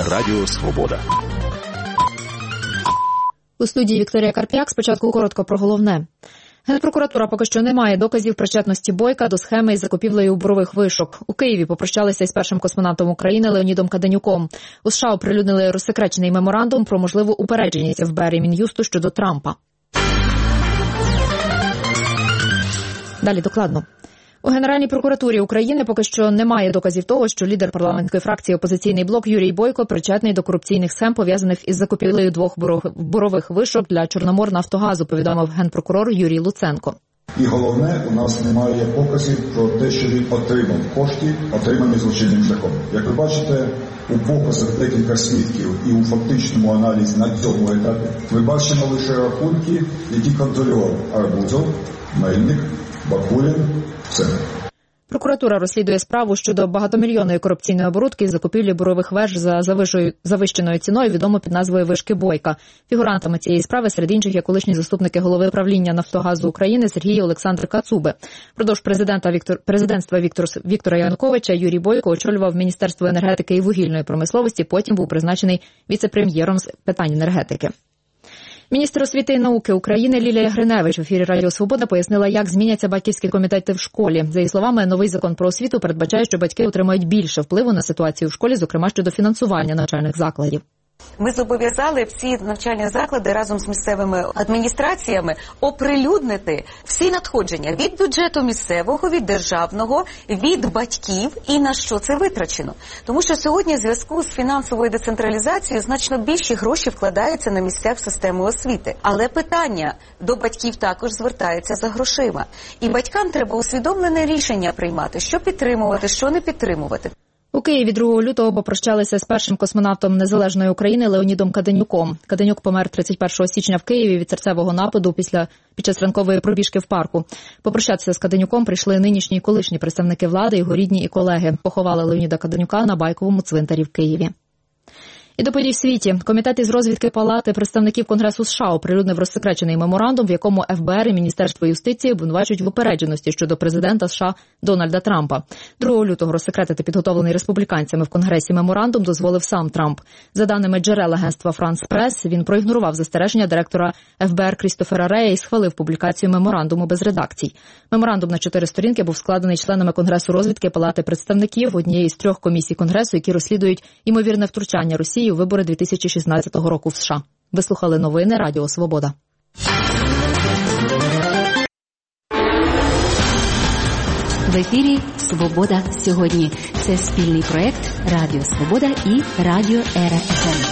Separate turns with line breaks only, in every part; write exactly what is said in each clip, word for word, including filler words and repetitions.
Радіо Свобода.
У студії Вікторія Карп'як. Спочатку коротко про головне. Генпрокуратура поки що не має доказів причетності Бойка до схеми із закупівлею бурових вишок. У Києві попрощалися із першим космонавтом України Леонідом Каденюком. У США оприлюднили розсекречений меморандум про можливу упередженість еф бе ер і Мін'юсту щодо Трампа. Далі докладно. У Генеральній прокуратурі України поки що немає доказів того, що лідер парламентської фракції «Опозиційний блок» Юрій Бойко причетний до корупційних схем, пов'язаних із закупівлею двох бурових вишок для Чорноморнафтогазу, повідомив генпрокурор Юрій Луценко.
І головне, у нас немає показів про те, що він отримав кошти, отримані злочинним шляхом. Як ви бачите, у показах декілька свідків і у фактичному аналізі на цьому етапі ми бачимо лише рахунки, які контролював Арбузов, Мельник, Бакулін, все.
Прокуратура розслідує справу щодо багатомільйонної корупційної оборудки із закупівлі бурових веж за завищеною ціною, відомо під назвою «Вишки Бойка». Фігурантами цієї справи серед інших є колишні заступники голови правління «Нафтогазу України» Сергій і Олександр Кацуби. Впродовж президента Віктор, президентства Віктор, Віктора Януковича Юрій Бойко очолював Міністерство енергетики і вугільної промисловості, потім був призначений віце-прем'єром з питань енергетики. Міністр освіти і науки України Лілія Гриневич в ефірі Радіо Свобода пояснила, як зміняться батьківські комітети в школі. За її словами, новий закон про освіту передбачає, що батьки отримають більше впливу на ситуацію в школі, зокрема щодо фінансування навчальних закладів.
Ми зобов'язали всі навчальні заклади разом з місцевими адміністраціями оприлюднити всі надходження від бюджету місцевого, від державного, від батьків і на що це витрачено. Тому що сьогодні в зв'язку з фінансовою децентралізацією значно більші гроші вкладаються на місцях в систему освіти. Але питання до батьків також звертається за грошима. І батькам треба усвідомлене рішення приймати, що підтримувати, що не підтримувати.
У Києві другого лютого попрощалися з першим космонавтом Незалежної України Леонідом Каденюком. Каденюк помер тридцять першого січня в Києві від серцевого нападу після під час ранкової пробіжки в парку. Попрощатися з Каденюком прийшли нинішні і колишні представники влади, його рідні і колеги. Поховали Леоніда Каденюка на Байковому цвинтарі в Києві. І до подій в світі. Комітет із розвідки Палати представників Конгресу США оприлюднив розсекречений меморандум, в якому еф бе ер і Міністерство юстиції обвинувачують в упередженості щодо президента США Дональда Трампа. другого лютого розсекретити підготовлений республіканцями в Конгресі меморандум дозволив сам Трамп. За даними джерел агентства France Press, він проігнорував застереження директора еф бе ер Крістофера Рея і схвалив публікацію меморандуму без редакцій. Меморандум на чотири сторінки був складений членами Конгресу розвідки Палати представників, однієї з трьох комісій Конгресу, які розслідують ймовірне втручання Росії у вибори дві тисячі шістнадцятого року в США. Ви слухали новини Радіо Свобода.
В ефірі «Свобода сьогодні». Це спільний проєкт Радіо Свобода і Радіо Ера еф ем.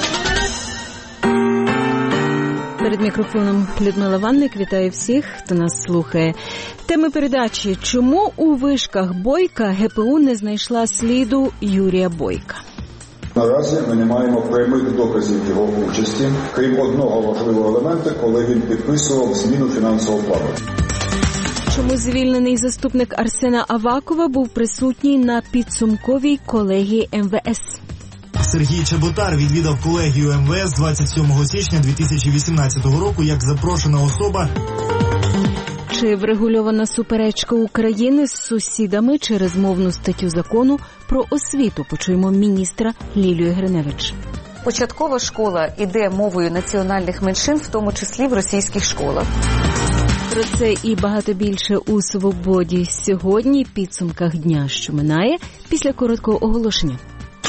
Перед мікрофоном Людмила Ванник. Вітаю всіх, хто нас слухає. Теми передачі «Чому у вишках Бойка ге пе у не знайшла сліду Юрія Бойка?»
Наразі ми не маємо прямих доказів його участі, крім одного важливого елемента, коли він підписував зміну фінансового плану.
Чому звільнений заступник Арсена Авакова був присутній на підсумковій колегії ем ве ес?
Сергій Чеботар відвідав колегію ем ве ес двадцять сьомого січня дві тисячі вісімнадцятого року як запрошена особа.
Чи врегульована суперечка України з сусідами через мовну статтю закону про освіту? Почуємо міністра Лілію Гриневич.
Початкова школа іде мовою національних меншин, в тому числі в російських школах.
Про це і багато більше у «Свободі» сьогодні, в підсумках дня, що минає, після короткого оголошення.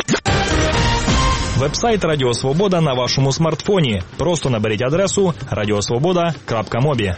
Вебсайт Радіо Свобода на вашому смартфоні. Просто наберіть адресу радіосвобода крапка мобі.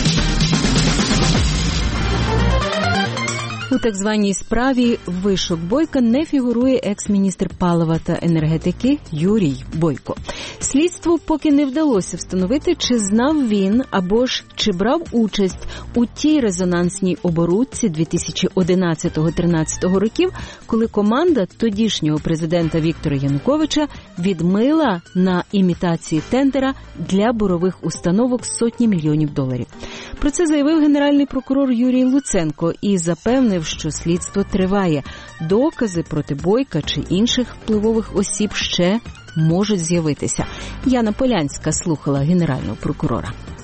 У так званій справі «Вишок Бойка» не фігурує екс-міністр палива та енергетики Юрій Бойко. Слідству поки не вдалося встановити, чи знав він або ж чи брав участь у тій резонансній оборудці дві тисячі одинадцятого-тринадцятого років, коли команда тодішнього президента Віктора Януковича відмила на імітації тендера для бурових установок сотні мільйонів доларів. Про це заявив генеральний прокурор Юрій Луценко і запевнив, що слідство триває. Докази проти Бойка чи інших впливових осіб ще можуть з'явитися. Яна Полянська слухала генерального прокурора.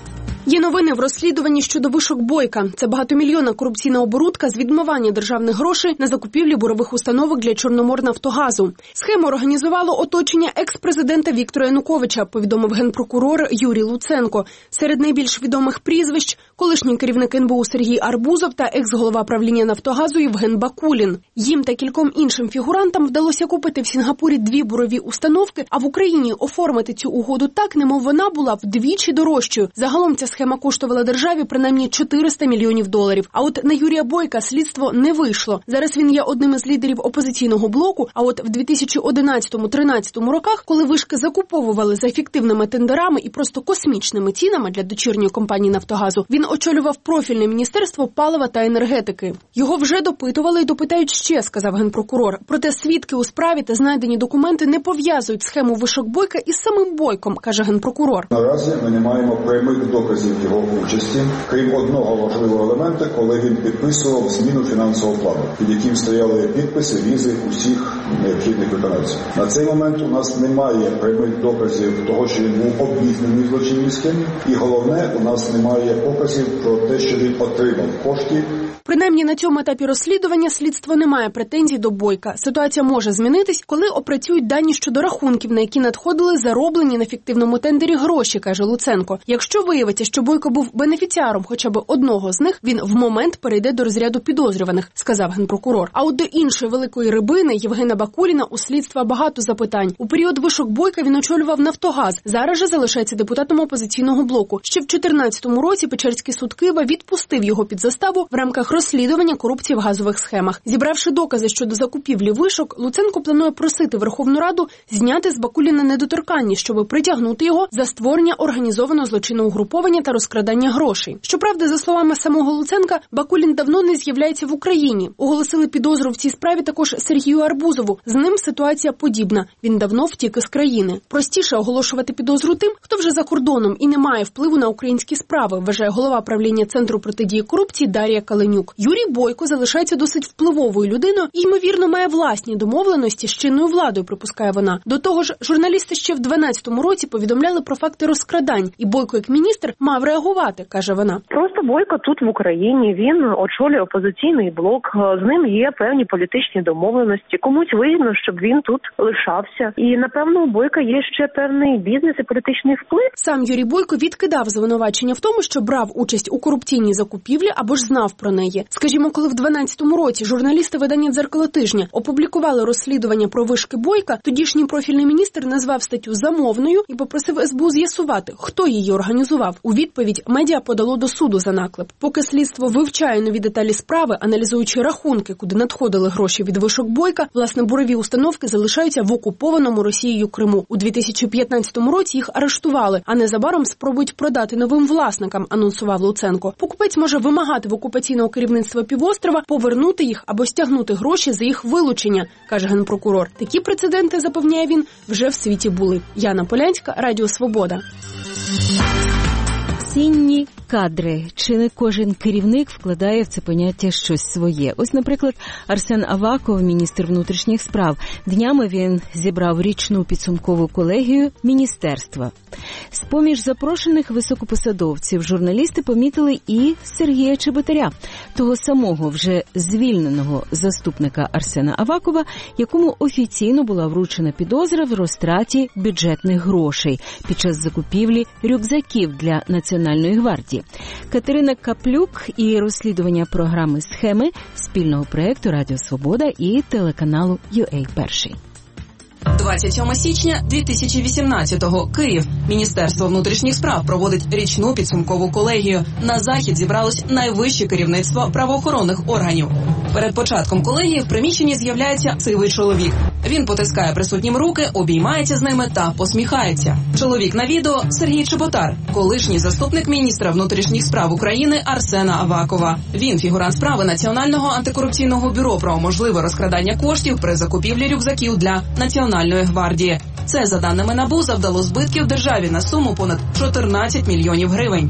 Є новини в розслідуванні щодо вишок Бойка. Це багатомільйонна корупційна оборудка з відмивання державних грошей на закупівлі бурових установок для Чорноморнафтогазу. Схему організувало оточення екс-президента Віктора Януковича, повідомив генпрокурор Юрій Луценко. Серед найбільш відомих прізвищ – колишній керівник ен бе у Сергій Арбузов та екс-голова правління Нафтогазу Євген Бакулін. Їм та кільком іншим фігурантам вдалося купити в Сінгапурі дві бурові установки, а в Україні оформити цю угоду так, немов вона була вдвічі дорожчою. Загалом ця схема коштувала державі принаймні чотириста мільйонів доларів. А от на Юрія Бойка слідство не вийшло. Зараз він є одним із лідерів опозиційного блоку, а от в дві тисячі одинадцятому-тринадцятому роках, коли вишки закуповували за фіктивними тендерами і просто космічними цінами для дочірньої компанії Нафтогазу, він очолював профільне міністерство палива та енергетики. Його вже допитували і допитають ще, сказав генпрокурор. Проте свідки у справі та знайдені документи не пов'язують схему вишок Бойка із самим Бойком, каже генпрокурор.
Наразі ми не маємо прямих доказів його участі, крім одного важливого елемента, коли він підписував зміну фінансового плану, під яким стояли підписи, візи усіх необхідних виконавців. На цей момент у нас немає прямих доказів того, що він був обізнаний в злочинній схемі, і головне, у нас немає показів про те, що він отримав кошти.
Принаймні на цьому етапі розслідування слідство не має претензій до Бойка. Ситуація може змінитись, коли опрацюють дані щодо рахунків, на які надходили зароблені на фіктивному тендері гроші, каже Луценко. Якщо виявиться, що Бойко був бенефіціаром хоча б одного з них, він в момент перейде до розряду підозрюваних, сказав генпрокурор. А от до іншої великої рибини, Євгена Бакуліна, у слідства багато запитань. У період вишок Бойка він очолював Нафтогаз. Зараз же залишається депутатом опозиційного блоку. Ще в чотирнадцятому році Печерський суд Києва відпустив його під заставу в рамках розслідування корупції в газових схемах. Зібравши докази щодо закупівлі вишок, Луценко планує просити Верховну Раду зняти з Бакуліна недоторканність, щоб притягнути його за створення організованого злочинного угруповання та розкрадання грошей. Щоправда, за словами самого Луценка, Бакулін давно не з'являється в Україні. Оголосили підозру в цій справі також Сергію Арбузову. З ним ситуація подібна. Він давно втік із країни. Простіше оголошувати підозру тим, хто вже за кордоном і не має впливу на українські справи, вважає голова правління Центру протидії корупції Дар'я Каленюк. Юрій Бойко залишається досить впливовою людиною і, ймовірно, має власні домовленості з чинною владою, припускає вона. До того ж, журналісти ще в дванадцятому році повідомляли про факти розкрадань, і Бойко, як міністр, мав реагувати, каже вона.
Просто Бойко тут в Україні, він очолює опозиційний блок, з ним є певні політичні домовленості. Комусь вигідно, щоб він тут лишався. І, напевно, у Бойка є ще певний бізнес і політичний вплив.
Сам Юрій Бойко відкидав звинувачення в тому, що брав участь у корупційній закупівлі або ж знав про неї. Скажімо, коли в дванадцятому році журналісти видання «Дзеркало тижня» опублікували розслідування про вишки Бойка, тодішній профільний міністр назвав статтю замовною і попросив ес бе у з'ясувати, хто її організував. У відповідь медіа подало до суду за наклеп. Поки слідство вивчає нові деталі справи, аналізуючи рахунки, куди надходили гроші від вишок Бойка, власне, бурові установки залишаються в окупованому Росією Криму. У дві тисячі п'ятнадцятому році їх арештували, а незабаром спробують продати новим власникам, анонсував Луценко. Покупець може вимагати в окупаційного керівництва півострова повернути їх або стягнути гроші за їх вилучення, каже генпрокурор. Такі прецеденти, запевняє він, вже в світі були. Яна Полянська, Радіо Свобода.
Цінні кадри. Чи не кожен керівник вкладає в це поняття щось своє? Ось, наприклад, Арсен Аваков, міністр внутрішніх справ. Днями він зібрав річну підсумкову колегію міністерства. З-поміж запрошених високопосадовців журналісти помітили і Сергія Чеботаря, того самого вже звільненого заступника Арсена Авакова, якому офіційно була вручена підозра в розтраті бюджетних грошей під час закупівлі рюкзаків для Національної гвардії. Катерина Каплюк і розслідування програми «Схеми» спільного проєкту «Радіо Свобода» і телеканалу ю ей Перший.
двадцять сьомого січня дві тисячі вісімнадцятого. Київ. Міністерство внутрішніх справ проводить річну підсумкову колегію. На захід зібралось найвище керівництво правоохоронних органів. Перед початком колегії в приміщенні з'являється сивий чоловік. Він потискає присутнім руки, обіймається з ними та посміхається. Чоловік на відео – Сергій Чеботар, колишній заступник міністра внутрішніх справ України Арсена Авакова. Він фігурант справи Національного антикорупційного бюро про можливе розкрадання коштів при закупівлі рюкзаків для Національної гвардії. Це, за даними НАБУ, завдало збитків державі на суму понад чотирнадцять мільйонів гривень.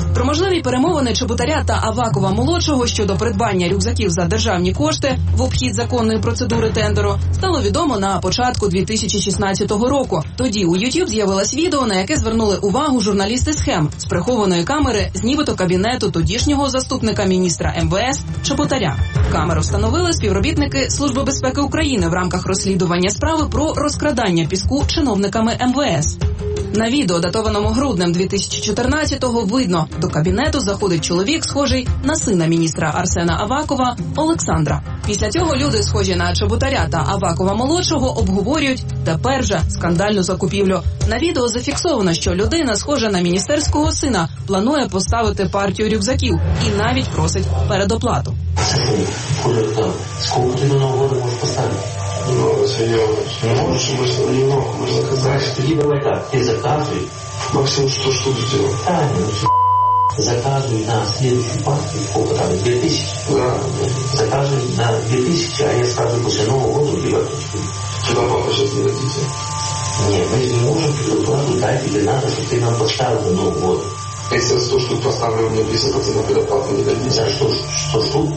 Про можливі перемовини Чеботаря та Авакова-молодшого щодо придбання рюкзаків за державні кошти в обхід законної процедури тендеру стало відомо на початку дві тисячі шістнадцятого року. Тоді у YouTube з'явилось відео, на яке звернули увагу журналісти «Схем» з прихованої камери з нібито кабінету тодішнього заступника міністра ем ве ес Чеботаря. Камеру встановили співробітники Служби безпеки України в рамках розслідування справи про розкрадання піску чиновниками ем ве ес. На відео, датованому груднем дві тисячі чотирнадцятого, видно, до кабінету заходить чоловік, схожий на сина міністра Арсена Авакова Олександра. Після цього люди, схожі на Чеботаря та Авакова-молодшого, обговорюють тепер же скандальну закупівлю. На відео зафіксовано, що людина, схожа на міністерського сина, планує поставити партію рюкзаків і навіть просить передоплату.
Сколько ты на Новый год можешь поставить? Много, серьезно. Не можешь, может, немного, можно заказать. Тоді давай так, ты заказывай. Максимум сто штук сделал. Да, ну, заказывай на следующую партию, сколько там, две тысячи? Да. Заказывай на две тысячи, а я сразу после Нового года убиваю. Куда папа сейчас не дадите? Нет, мы не можем предоплату дать, тебе надо, чтобы ты нам поставил до Нового года. Если я сто штук поставлю, мне пятьдесят процентов предоплату не дадите. За что, сто штук?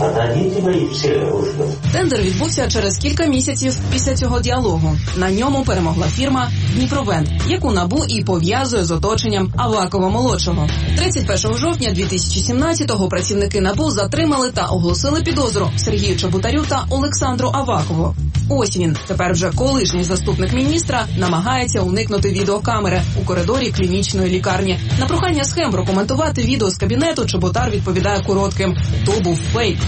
Тендер відбувся через кілька місяців після цього діалогу. На ньому перемогла фірма «Дніпровент», яку НАБУ і пов'язує з оточенням Авакова-молодшого. тридцять першого жовтня дві тисячі сімнадцятого працівники НАБУ затримали та оголосили підозру Сергію Чеботарю та Олександру Авакову. Ось він, тепер вже колишній заступник міністра, намагається уникнути відеокамери у коридорі клінічної лікарні. На прохання «Схем» прокоментувати відео з кабінету Чеботар відповідає коротким: «То був фейк».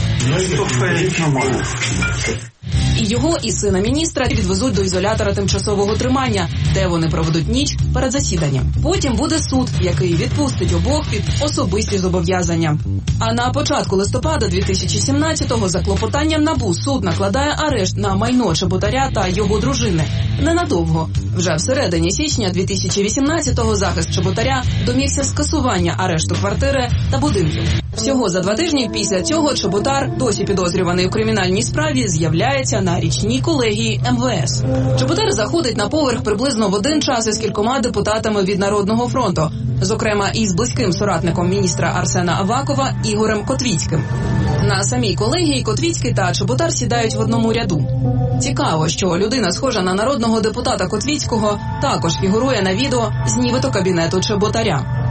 І його, і сина міністра відвезуть до ізолятора тимчасового тримання, де вони проведуть ніч перед засіданням. Потім буде суд, який відпустить обох під особисті зобов'язання. А на початку листопада дві тисячі сімнадцятого за клопотанням НАБУ суд накладає арешт на майно Чеботаря та його дружини. Ненадовго. Вже всередині січня дві тисячі вісімнадцятого захист Чеботаря домігся скасування арешту квартири та будинків. Всього за два тижні після цього Чеботар, досі підозрюваний у кримінальній справі, з'являється на річній колегії ем ве ес. Чеботар заходить на поверх приблизно в один час із кількома депутатами від Народного фронту, зокрема із близьким соратником міністра Арсена Авакова Ігорем Котвіцьким. На самій колегії Котвіцький та Чеботар сідають в одному ряду. Цікаво, що людина, схожа на народного депутата Котвіцького, також фігурує на відео з нібито кабінету Чеботаря.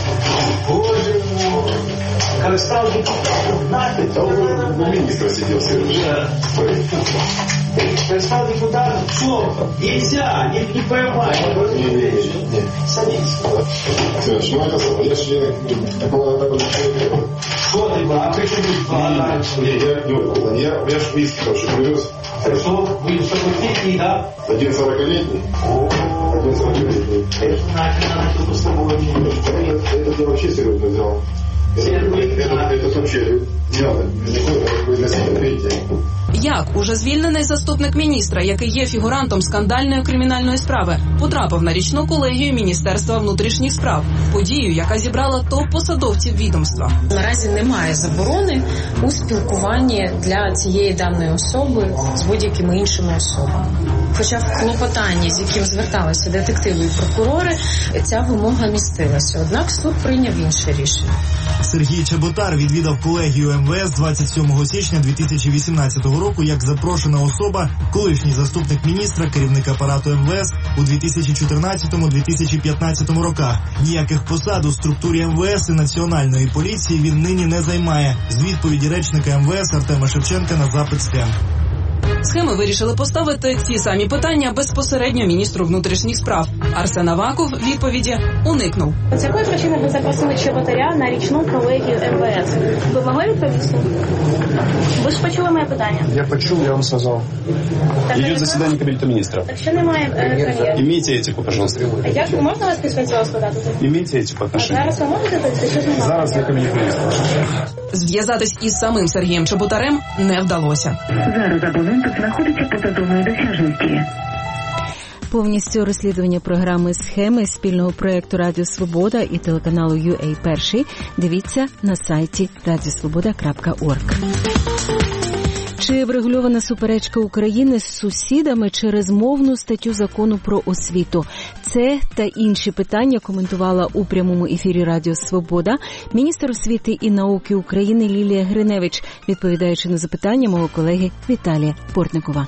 Как справді депутат, то у міністра сидів все. Как справді депутат, що? Нельзя, не, не поймай. Не, не, не. Садись. Все, что это за? Я же такого такого человека. Что ты, а ты что тут? Не, я не угодно. Я, я ж виски тоже привез. Что? Вы что, вы да? Один сорокалетний. Один сорокалетний. Это значит, надо что-то с тобой. Это я вообще серьезно взял. Это вообще
Як уже звільнений заступник міністра, який є фігурантом скандальної кримінальної справи, потрапив на річну колегію Міністерства внутрішніх справ, подію, яка зібрала топ-посадовців відомства.
Наразі немає заборони у спілкуванні для цієї даної особи з будь-якими іншими особами. Хоча в клопотанні, з яким зверталися детективи і прокурори, ця вимога містилася. Однак суд прийняв інше рішення.
Сергій Чеботар відвідав колегію ем ве ес двадцять сьомого січня дві тисячі вісімнадцятого року як запрошена особа, колишній заступник міністра, керівник апарату ем ве ес у дві тисячі чотирнадцятому - дві тисячі п'ятнадцятому роках. Ніяких посад у структурі ем ве ес і Національної поліції він нині не займає. З відповіді речника ем ве ес Артема Шевченка на запит «Схем».
Схеми вирішили поставити ці самі питання безпосередньо міністру внутрішніх справ. Арсен Аваков відповіді уникнув.
З якої причини ви запросили Чеботаря на річну колегію ем ве ес? Ви могли відповісти? Ви ж почули моє питання?
Я почув, я вам сказав. Идет засідання Кабінету міністрів.
Так що немає прем'єра?
Имейте этику, пожалуйста.
А як можна вас після цього складати?
Имейте этику отношения.
А зараз ви можете відповісти, що знімати?
Зараз я Кабінет міністрів.
Зв'язатись із самим Сергієм Чеботарем не вдалося.
Зараз абонент знаходиться поза зоною досяжності.
Повністю розслідування програми «Схеми» спільного проєкту Радіо Свобода і телеканалу ю ей Перший дивіться на сайті радіосвобода крапка орг. Чи врегульована суперечка України з сусідами через мовну статтю закону про освіту? Це та інші питання коментувала у прямому ефірі Радіо Свобода міністр освіти і науки України Лілія Гриневич, відповідаючи на запитання мого колеги Віталія Портникова.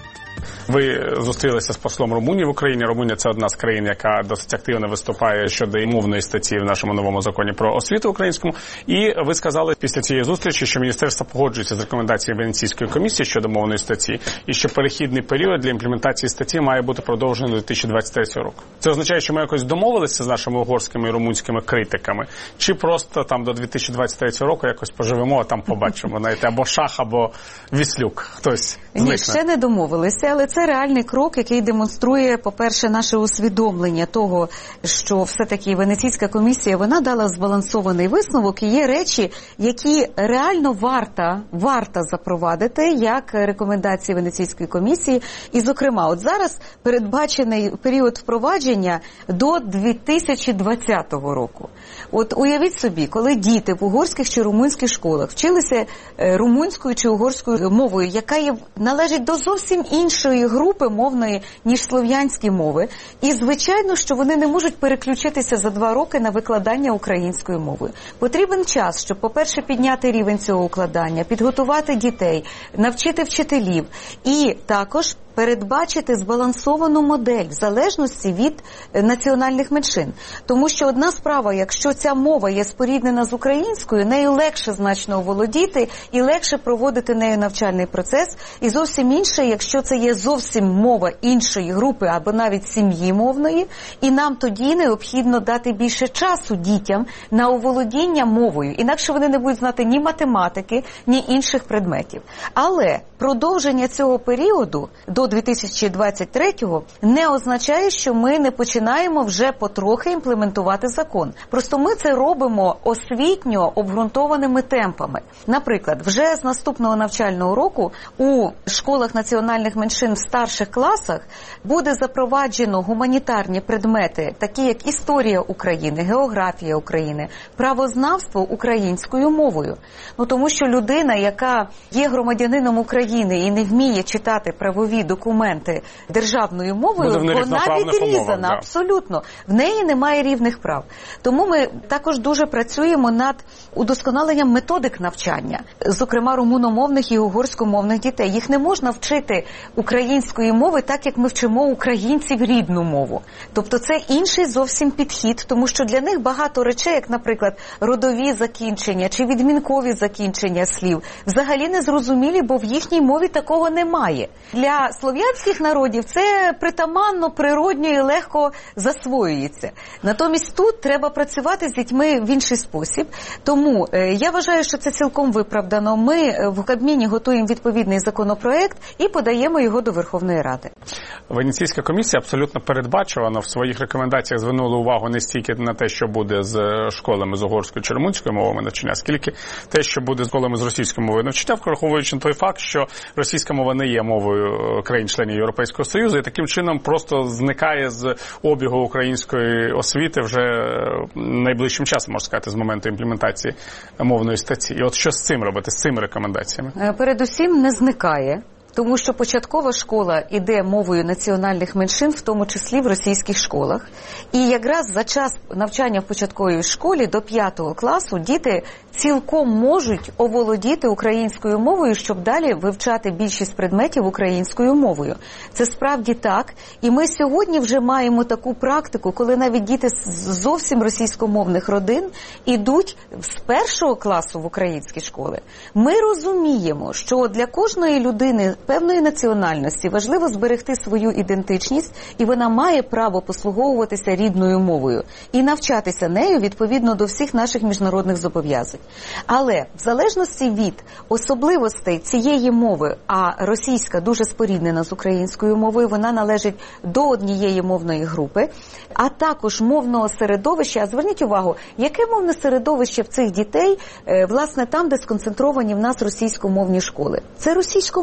Ви зустрілися з послом Румунії в Україні. Румунія – це одна з країн, яка досить активно виступає щодо мовної статті в нашому новому законі про освіту українському. І ви сказали після цієї зустрічі, що міністерство погоджується з рекомендаціями Венеційської комісії щодо мовної статті, і що перехідний період для імплементації статті має бути продовжений до дві тисячі двадцять третього року. Це означає, що ми якось домовилися з нашими угорськими і румунськими критиками, чи просто там до дві тисячі двадцять третього року якось поживемо, а там побачимо, знаєте, або Шах, або Віслюк, хтось зникне.
Ні, ще не домовилися, але це реальний крок, який демонструє, по-перше, наше усвідомлення того, що все-таки Венеційська комісія, вона дала збалансований висновок, і є речі, які реально варто, варто запровадити, як рекомендації Венеційської комісії. І, зокрема, от зараз передбачений період впровадження до дві тисячі двадцятого року. От уявіть собі, коли діти в угорських чи румунських школах вчилися румунською чи угорською мовою, яка є, належить до зовсім іншої групи мовної, ніж слов'янські мови. І, звичайно, що вони не можуть переключитися за два роки на викладання українською мовою. Потрібен час, щоб, по-перше, підняти рівень цього укладання, підготувати дітей, навчити вчителів і також передбачити збалансовану модель в залежності від національних меншин. Тому що одна справа, якщо ця мова є споріднена з українською, нею легше значно оволодіти і легше проводити нею навчальний процес. І зовсім інше, якщо це є зовсім мова іншої групи або навіть сім'ї мовної, і нам тоді необхідно дати більше часу дітям на оволодіння мовою. Інакше вони не будуть знати ні математики, ні інших предметів. Але продовження цього періоду до дві тисячі двадцять третього не означає, що ми не починаємо вже потрохи імплементувати закон. Просто ми це робимо освітньо обґрунтованими темпами. Наприклад, вже з наступного навчального року у школах національних меншин в старших класах буде запроваджено гуманітарні предмети, такі як історія України, географія України, правознавство українською мовою. Ну, тому що людина, яка є громадянином України і не вміє читати правові документи державною мовою, вона відрізана, да. Абсолютно. В неї немає рівних прав. Тому ми також дуже працюємо над удосконаленням методик навчання, зокрема румуномовних і угорськомовних дітей. Їх не можна вчити української мови так, як ми вчимо українців рідну мову. Тобто це інший зовсім підхід, тому що для них багато речей, як, наприклад, родові закінчення чи відмінкові закінчення слів, взагалі не зрозумілі, бо в їхній мові такого немає. Для слов'янських народів це притаманно, природньо і легко засвоюється. Натомість тут треба працювати з дітьми в інший спосіб. Тому е, я вважаю, що це цілком виправдано. Ми в Кабміні готуємо відповідний законопроект і подаємо його до Верховної Ради.
Венеційська комісія абсолютно передбачувано в своїх рекомендаціях звернула увагу не стільки на те, що буде з школами з угорською чи румунською мовами навчання, скільки те, що буде з школами з російською мовою навчання, враховуючи той факт, що російська мова не є мовою країн-членів Європейського Союзу, і таким чином просто зникає з обігу української освіти вже найближчим часом, можна сказати, з моменту імплементації мовної статті. І от що з цим робити, з цими рекомендаціями?
Передусім не зникає. Тому що початкова школа іде мовою національних меншин, в тому числі в російських школах. І якраз за час навчання в початковій школі до п'ятого класу діти цілком можуть оволодіти українською мовою, щоб далі вивчати більшість предметів українською мовою. Це справді так. І ми сьогодні вже маємо таку практику, коли навіть діти з зовсім російськомовних родин ідуть з першого класу в українські школи. Ми розуміємо, що для кожної людини певної національності важливо зберегти свою ідентичність, і вона має право послуговуватися рідною мовою і навчатися нею відповідно до всіх наших міжнародних зобов'язань. Але в залежності від особливостей цієї мови, а російська дуже споріднена з українською мовою, вона належить до однієї мовної групи, а також мовного середовища. А зверніть увагу, яке мовне середовище в цих дітей, власне, там, де сконцентровані в нас російськомовні школи? Це російськомовне середовище.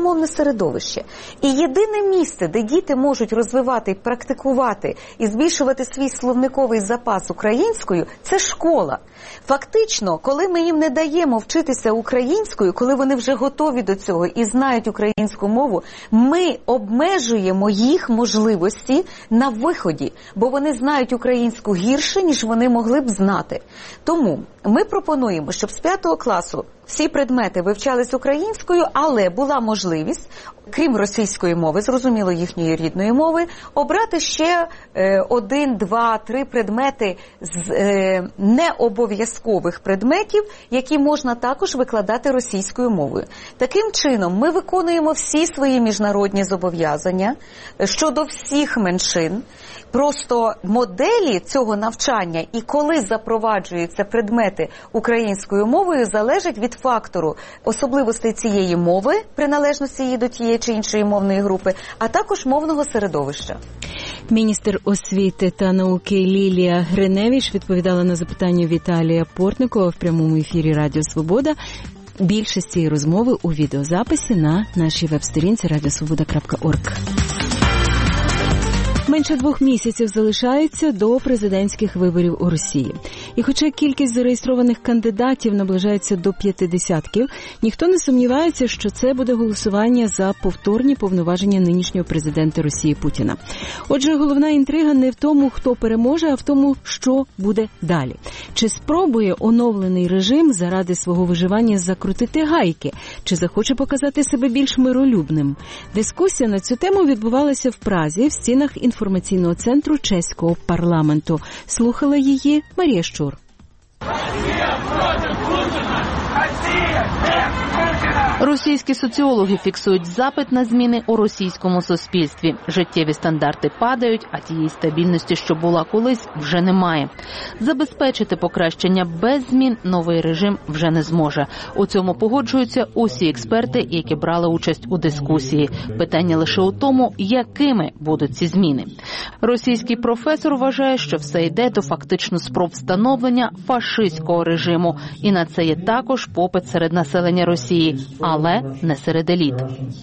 середовище. І єдине місце, де діти можуть розвивати, практикувати і збільшувати свій словниковий запас українською, це школа. Фактично, коли ми їм не даємо вчитися українською, коли вони вже готові до цього і знають українську мову, ми обмежуємо їх можливості на виході, бо вони знають українську гірше, ніж вони могли б знати. Тому ми пропонуємо, щоб з п'ятого класу всі предмети вивчались українською, але була можливість, крім російської мови, зрозуміло, їхньої рідної мови, обрати ще е, один, два, три предмети з е, необов'язкових предметів, які можна також викладати російською мовою. Таким чином, ми виконуємо всі свої міжнародні зобов'язання щодо всіх меншин. Просто моделі цього навчання і коли запроваджуються предмети українською мовою, залежить від фактору особливостей цієї мови, приналежності її до тієї чи іншої мовної групи, а також мовного середовища.
Міністр освіти та науки Лілія Гриневич відповідала на запитання Віталія Портникова в прямому ефірі Радіо Свобода. Більшість цієї розмови у відеозаписі на нашій веб-сторінці радіосвобода крапка орг. Менше двох місяців залишається до президентських виборів у Росії. І хоча кількість зареєстрованих кандидатів наближається до п'яти десятків, ніхто не сумнівається, що це буде голосування за повторні повноваження нинішнього президента Росії Путіна. Отже, головна інтрига не в тому, хто переможе, а в тому, що буде далі. Чи спробує оновлений режим заради свого виживання закрутити гайки? Чи захоче показати себе більш миролюбним? Дискусія на цю тему відбувалася в Празі в стінах інформаційного центру чеського парламенту. Слухала її Марія Щур.
Російські соціологи фіксують запит на зміни у російському суспільстві. Життєві стандарти падають, а тієї стабільності, що була колись, вже немає. Забезпечити покращення без змін новий режим вже не зможе. У цьому погоджуються усі експерти, які брали участь у дискусії. Питання лише у тому, якими будуть ці зміни. Російський професор вважає, що все йде до фактично спроб встановлення фашистського режиму. І на це є також попит серед населення Росії, але не серед еліт.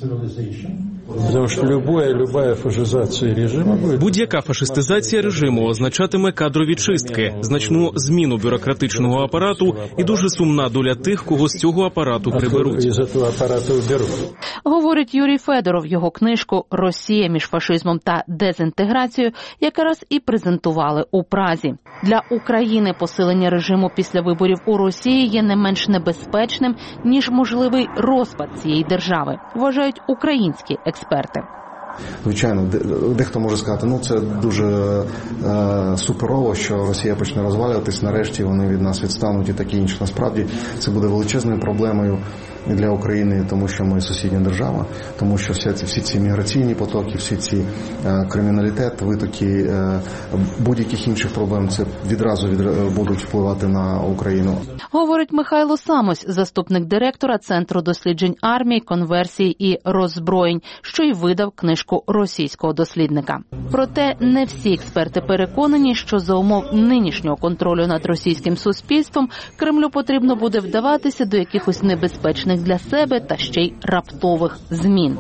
Будь-яка фашистизація режиму означатиме кадрові чистки, значну зміну бюрократичного апарату і дуже сумна доля тих, кого з цього апарату приберуть.
Говорить Юрій Федоров. Його книжку «Росія між фашизмом та дезінтеграцією» якраз і презентували у Празі. Для України посилення режиму після виборів у Росії є не менш небезпечним, ніж можливий розпад цієї держави, вважають українські експерти.
Звичайно, дехто може сказати, ну це дуже е, суперово, що Росія почне розвалюватись, нарешті вони від нас відстануть і таке інше. Насправді це буде величезною проблемою для України, тому що ми сусідня держава, тому що всі ці, всі ці міграційні потоки, всі ці е, криміналітет, витоки е, будь-яких інших проблем, це відразу від, будуть впливати на Україну.
Говорить Михайло Самось, заступник директора Центру досліджень армії, конверсії і роззброєнь, що й видав книжку російського дослідника. Проте не всі експерти переконані, що за умов нинішнього контролю над російським суспільством Кремлю потрібно буде вдаватися до якихось небезпечних для себе та ще й раптових змін.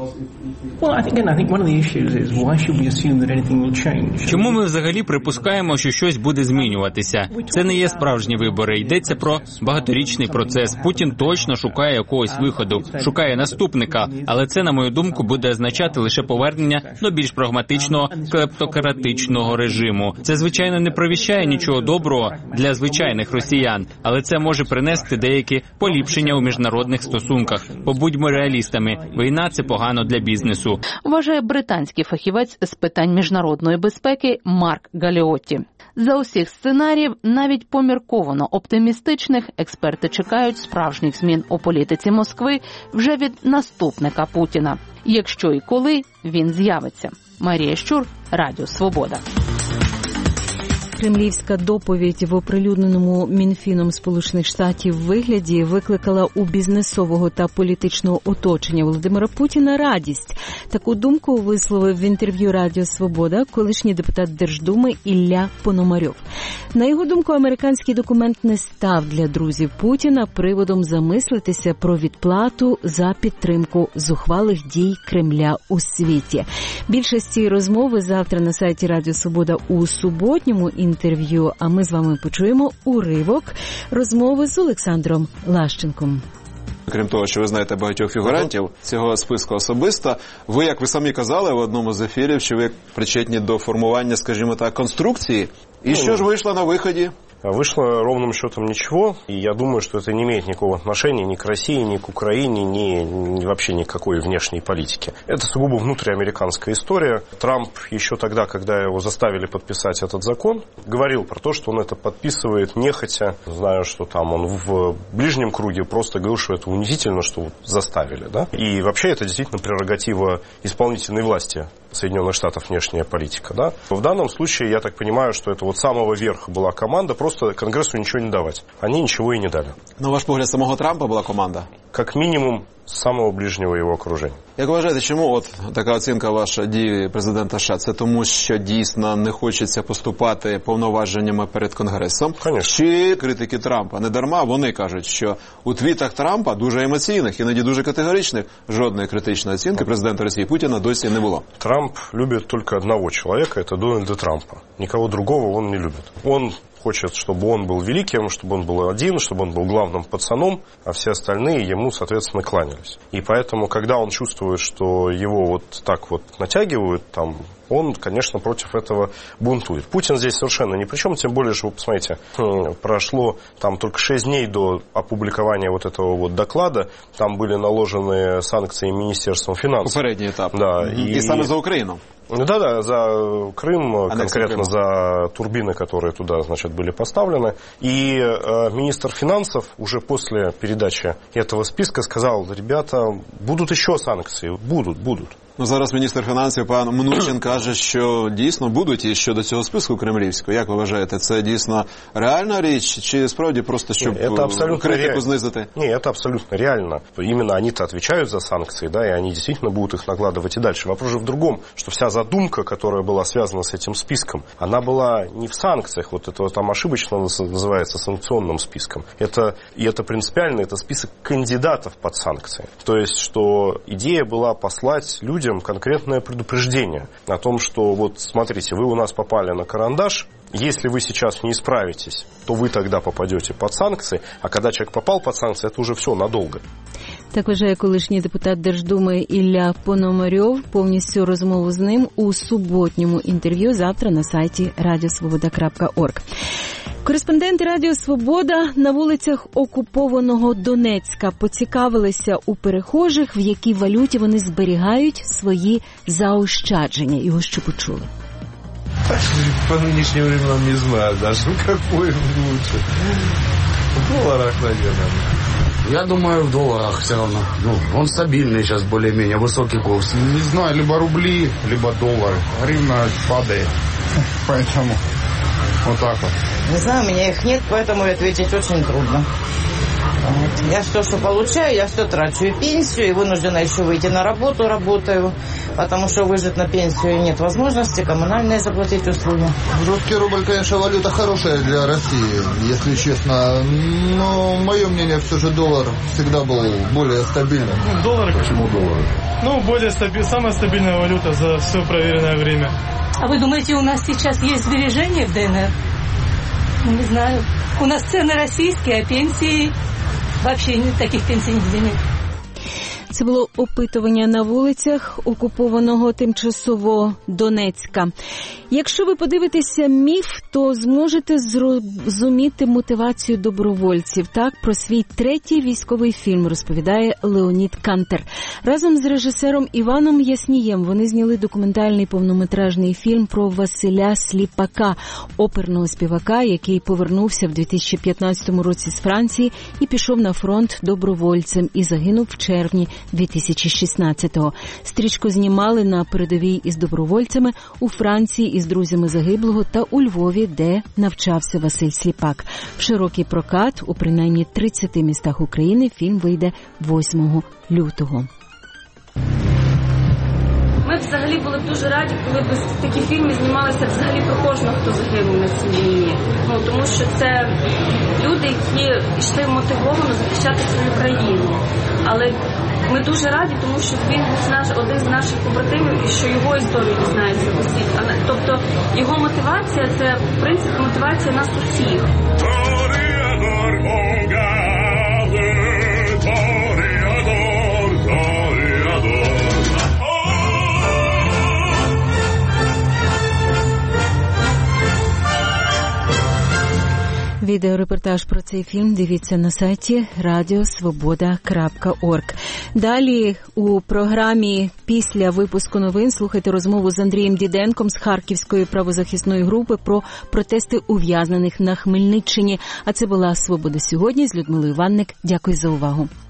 Чому ми взагалі припускаємо, що щось буде змінюватися? Це не є справжні вибори, йдеться про багаторічний процес. Путін точно шукає якогось виходу, шукає наступника, але це, на мою думку, буде означати лише повернення до більш прагматичного клептократичного режиму. Це, звичайно, не провіщає нічого доброго для звичайних росіян, але це може принести деякі поліпшення у міжнародних стосунках. Побудьмо реалістами, війна – це погано для бізнесу.
Вважає британський фахівець з питань міжнародної безпеки Марк Галіотті. За усіх сценаріїв, навіть помірковано оптимістичних, експерти чекають справжніх змін у політиці Москви вже від наступника Путіна. Якщо і коли він з'явиться. Марія Щур, Радіо Свобода.
кремлівська доповідь в оприлюдненому Мінфіном Сполучених Штатів вигляді викликала у бізнесового та політичного оточення Володимира Путіна радість. Таку думку висловив в інтерв'ю Радіо Свобода колишній депутат Держдуми Ілля Пономарьов. На його думку, американський документ не став для друзів Путіна приводом замислитися про відплату за підтримку зухвалих дій Кремля у світі. Більшість цієї розмови завтра на сайті Радіо Свобода у суботньому інтерв'ю, а ми з вами почуємо уривок розмови з Олександром Лащенком.
Крім того, що ви знаєте багатьох фігурантів цього списку особисто, ви, як ви самі казали в одному з ефірів, що ви причетні до формування, скажімо так, конструкції. І що ж вийшло на виході?
Вышло ровным счетом ничего, и я думаю, что это не имеет никакого отношения ни к России, ни к Украине, ни, ни вообще никакой внешней политики. Это сугубо внутриамериканская история. Трамп еще тогда, когда его заставили подписать этот закон, говорил про то, что он это подписывает нехотя, зная, что там он в ближнем круге просто говорил, что это унизительно, что вот заставили, да. И вообще это действительно прерогатива исполнительной власти Соединенных Штатов, внешняя политика, да. В данном случае, я так понимаю, что это вот с самого верха была команда, просто Конгрессу ничего не давать. Они ничего и не дали.
На ваш погляд, самого Трампа була команда?
Как минимум, з самого ближнього його окруження.
Як вважаєте, чому от така оцінка ваша дії президента США? Це тому, що дійсно не хочеться поступати повноваженнями перед Конгресом?
Конечно.
Чи критики Трампа? Не дарма вони кажуть, що у твітах Трампа дуже емоційних, іноді дуже категоричних, жодної критичної оцінки президента Росії Путіна досі не було.
Трамп любит только одного человека, это Дональда Трампа. Никого другого он не любит. Он хочет, чтобы он был великим, чтобы он был один, чтобы он был главным пацаном, а все остальные ему, соответственно, кланялись. И поэтому, когда он чувствует, что его вот так вот натягивают, там, он, конечно, против этого бунтует. Путин здесь совершенно ни при чем, тем более, что, вы посмотрите, прошло там только шесть дней до опубликования вот этого вот доклада, там были наложены санкции Министерством финансов.
Попередний этап.
Да.
И, и саме за Украину.
Да-да, за Крым,
а
конкретно за турбины, которые туда, значит, были поставлены. И э, министр финансов уже после передачи этого списка сказал: ребята, будут еще санкции, будут, будут.
Ну, зараз міністр фінансів пан Мнучин каже, що дійсно будуть і щодо цього списку кремлівського. Як ви вважаєте, це дійсно реальна річ, чи справді просто, щоб критику знизити?
Нет, это абсолютно реально. Именно они-то отвечают за санкции, да, и они действительно будут их накладывать и дальше. Вопрос же в другом, что вся задумка, которая была связана с этим списком, она была не в санкциях, вот это там ошибочно называется санкционным списком. Это, и это принципиально, это список кандидатов под санкции. То есть, что идея была послать людям конкретное предупреждение о том, что вот смотрите, вы у нас попали на карандаш, если вы сейчас не исправитесь, то вы тогда попадете под санкции, а когда человек попал под санкции, это уже все надолго.
Так вважає колишній депутат Держдуми Ілля Пономарьов. Повністю розмову з ним у суботньому інтерв'ю завтра на сайті радіосвобода крапка орг. Кореспонденти Радіо Свобода на вулицях окупованого Донецька поцікавилися у перехожих, в якій валюті вони зберігають свої заощадження. І ось що почули.
По нынешним временам не знаю даже, какой лучше. В долларах, наверное.
Я думаю, в долларах все равно. Ну, он стабильный сейчас, более-менее, высокий курс.
Не знаю, либо рубли, либо доллары. Гривна падает, поэтому вот так вот.
Не знаю, у меня их нет, поэтому ответить очень трудно. Вот. Я что, что получаю, я все трачу. И пенсию, и вынуждена еще выйти на работу, работаю, потому что выжить на пенсию нет возможности, коммунальные заплатить услуги.
Русский рубль, конечно, валюта хорошая для России, если честно. Но мое мнение, все же доллар всегда был более стабильным.
Ну, доллар.
Почему доллар?
Ну, более стаби... самая стабильная валюта за все проверенное время.
А вы думаете, у нас сейчас есть сбережения в ДНР? Не знаю. У нас цены российские, а пенсии... Вообще таких пенсій нігде нет.
Це було опитування на вулицях окупованого тимчасово Донецька. Якщо ви подивитеся міф, то зможете зрозуміти мотивацію добровольців. Так, про свій третій військовий фільм розповідає Леонід Кантер. Разом з режисером Іваном Яснієм вони зняли документальний повнометражний фільм про Василя Сліпака, оперного співака, який повернувся в дві тисячі п'ятнадцятому році з Франції і пішов на фронт добровольцем і загинув в червні дві тисячі шістнадцятого. Стрічку знімали на передовій із добровольцями, у Франції із друзями загиблого та у Львові, де навчався Василь Сліпак. В широкий прокат у принаймні тридцяти містах України фільм вийде восьмого лютого.
Ми б взагалі були б дуже раді, коли б такі фільми знімалися взагалі про кожного, хто загинув на цій війні. Ну, тому що це люди, які йшли мотивовано захищати свою країну. Але ми дуже раді, тому що він був один з наших побратимів і що його історію дізнається усі. Тобто його мотивація – це, в принципі, мотивація нас усіх.
Відеорепортаж про цей фільм дивіться на сайті радіо свобода крапка орг. Далі у програмі після випуску новин слухайте розмову з Андрієм Діденком з Харківської правозахисної групи про протести ув'язнених на Хмельниччині. А це була «Свобода сьогодні» з Людмилою Ванник. Дякую за увагу.